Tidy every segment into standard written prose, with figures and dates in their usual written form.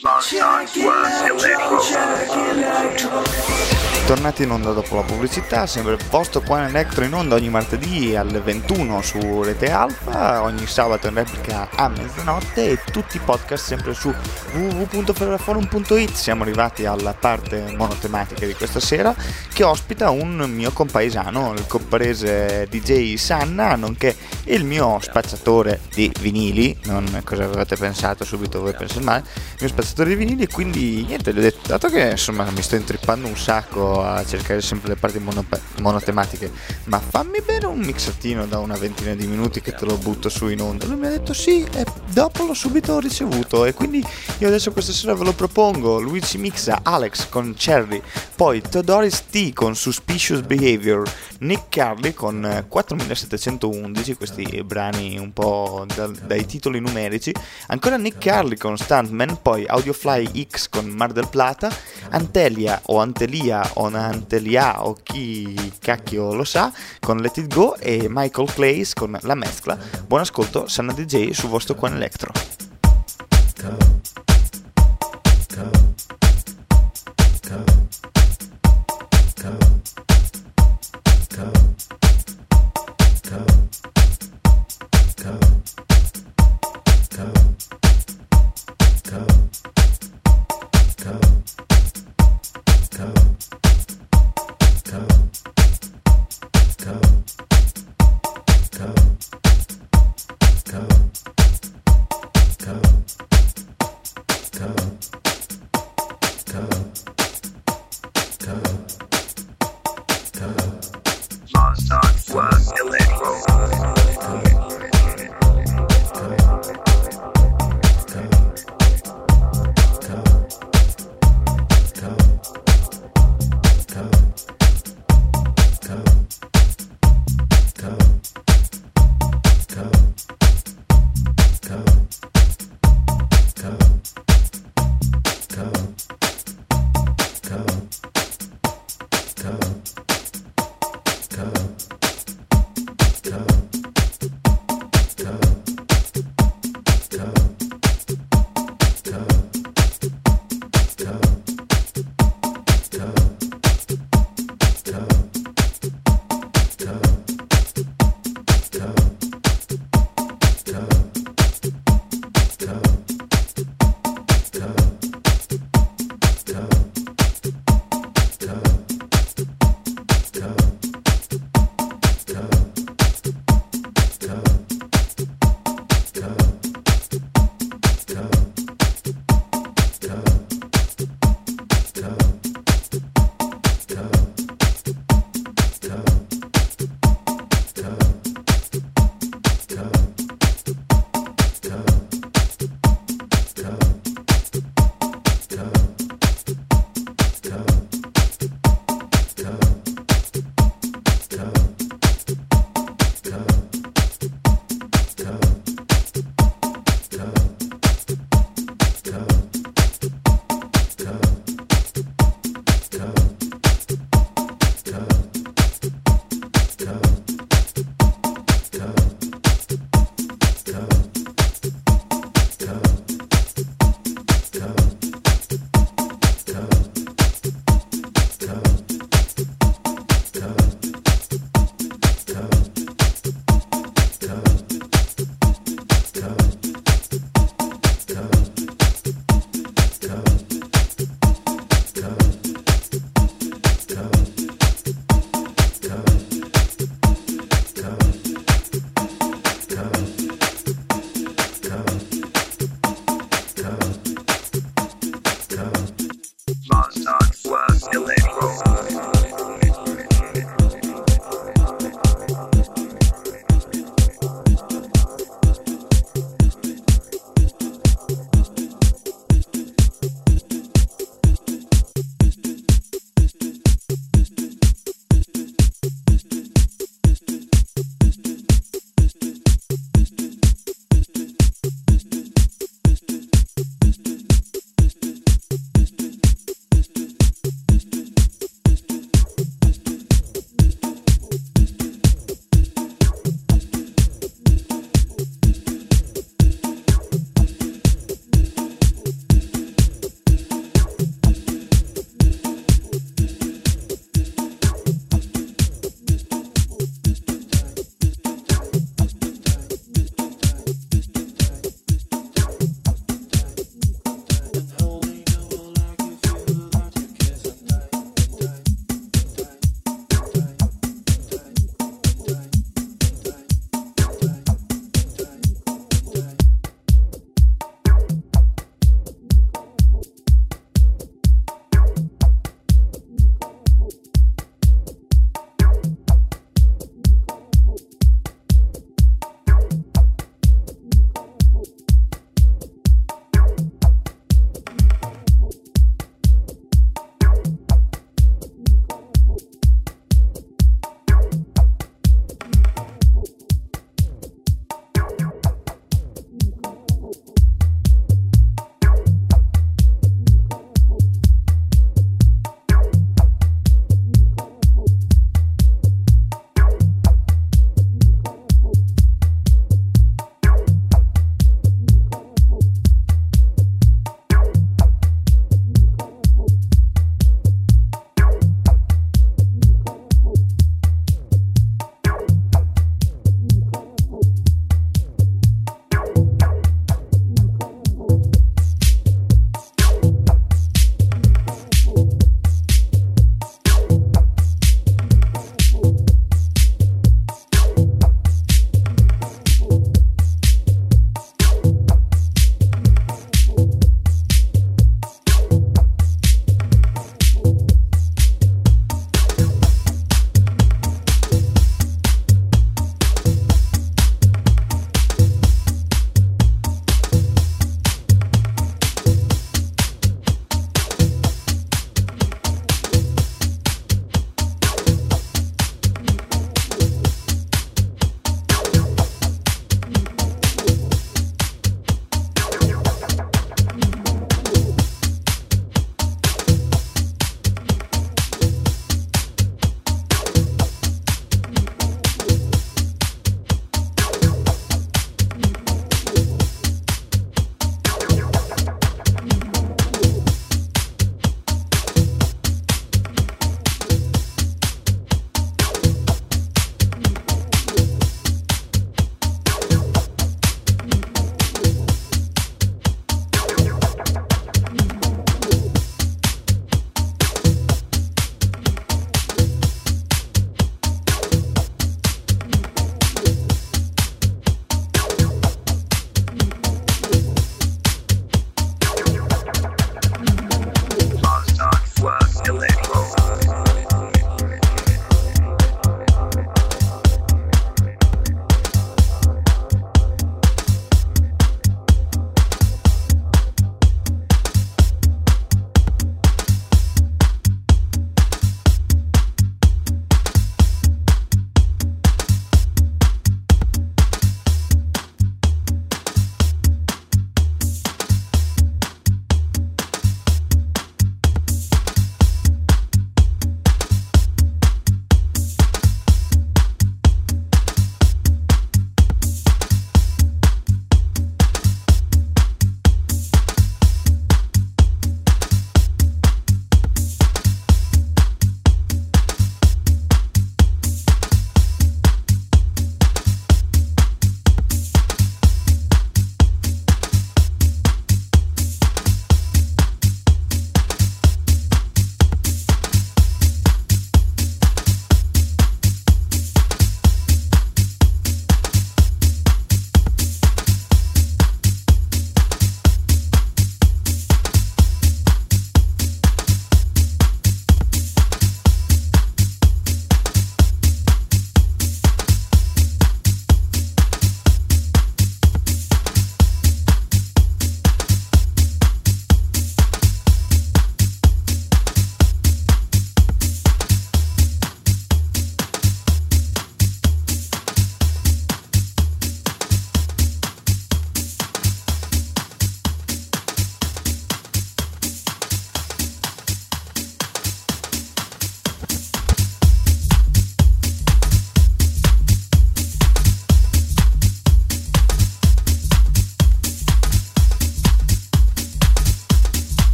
Tornati in onda dopo la pubblicità, sempre posto qua in Electro in onda ogni martedì alle 21 su Rete Alfa, ogni sabato in replica a mezzanotte e tutti i podcast sempre su www.ferraforum.it. Siamo arrivati alla parte monotematica di questa sera che ospita un mio compaesano, il comparese DJ Sanna, nonché il mio spacciatore di vinili. Non cosa avevate pensato subito, voi pensate male, il mio spacciatore di vinili. E quindi niente, gli ho detto, dato che insomma mi sto intrippando un sacco a cercare sempre le parti monotematiche, ma fammi bene un mixatino da una ventina di minuti che te lo butto su in onda. Lui mi ha detto sì, e dopo l'ho subito ricevuto, e quindi io adesso questa sera ve lo propongo. Lui ci mixa Alex con Cherry, poi Theodoris T con Suspicious Behavior, Nick Carly con 4711, questi brani un po' dai titoli numerici, ancora Nick Carly con Stuntman, poi Audiofly X con Mar del Plata, Antelia o Antelia o Antelia o chi cacchio lo sa con Let It Go, e Michael Clays con La Mescla. Buon ascolto, Sanna DJ su vostro Quan Electro.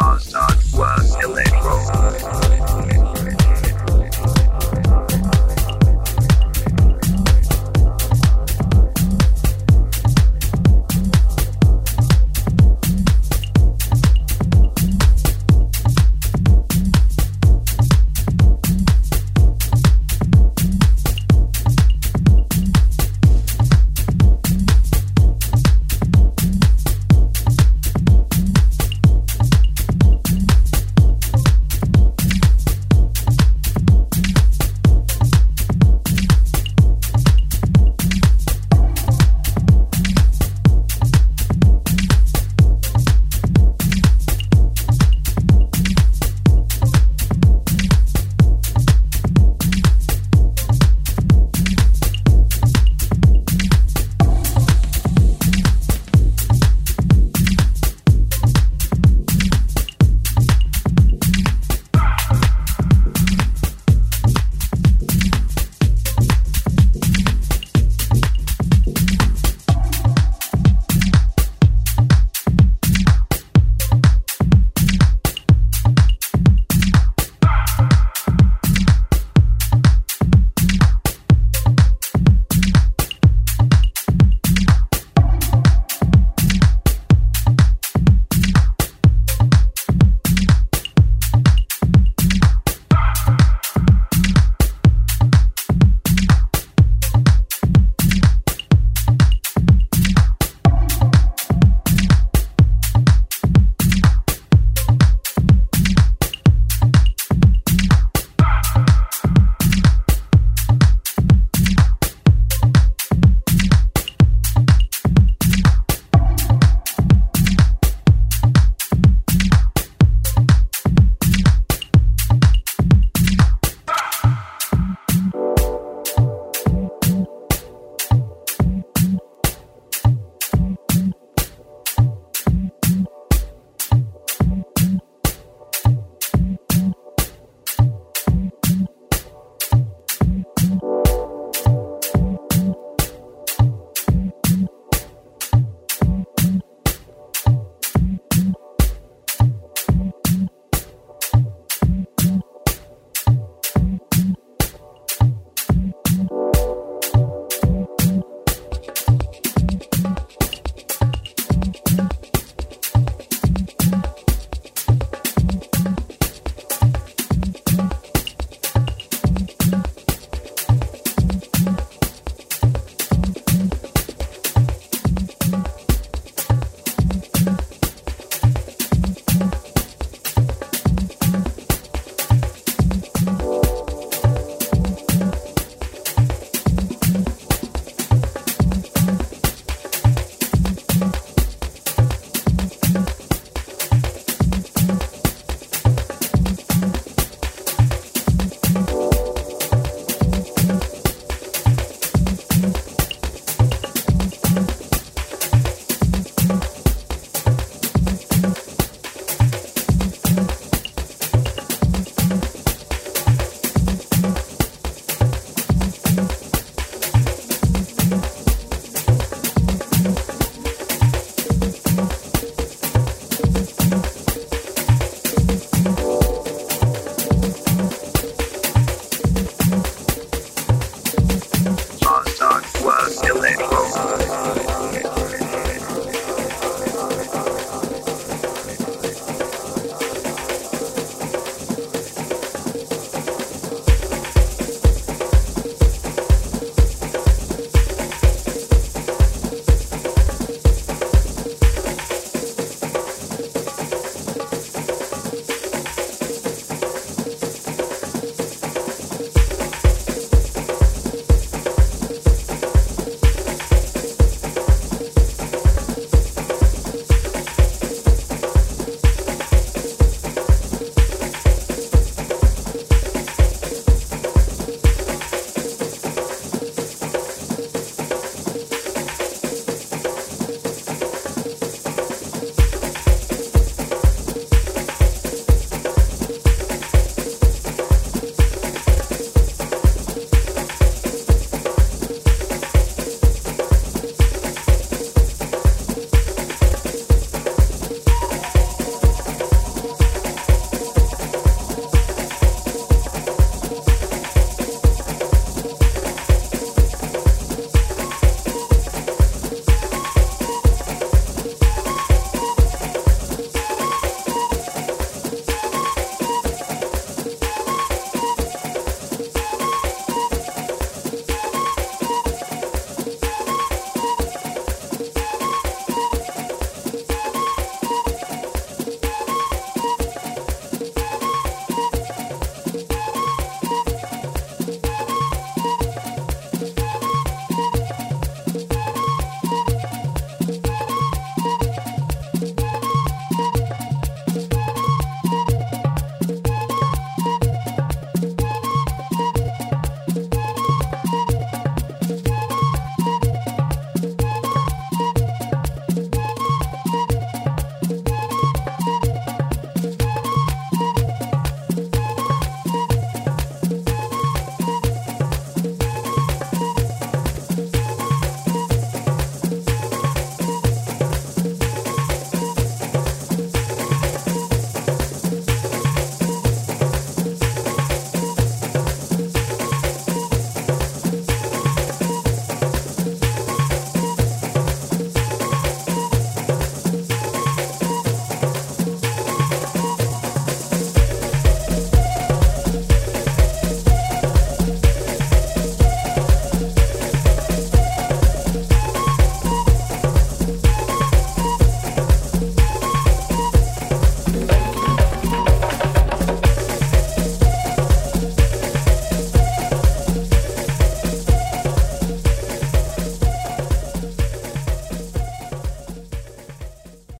Hardstyle Work Electro.